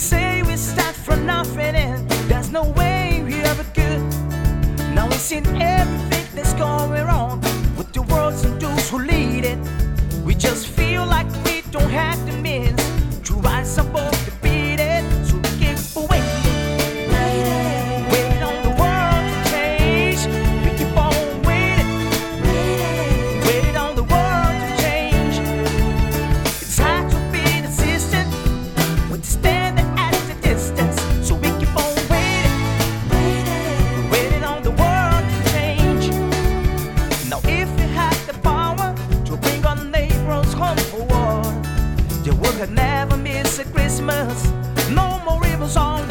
say we start from nothing and there's no way we ever could. Now we've seen everything that's going wrong with the worlds and those who lead it. We just feel like we don't have the means to rise above the beat it. So we keep waiting, waiting on the world to change. We keep on waiting, waiting on the world to change. It's hard to be consistent with the standard at the distance. So we keep on waiting, waiting on the world to change. Now if we had the power to bring our neighbors home for war, the world could never miss a Christmas. No more rivers on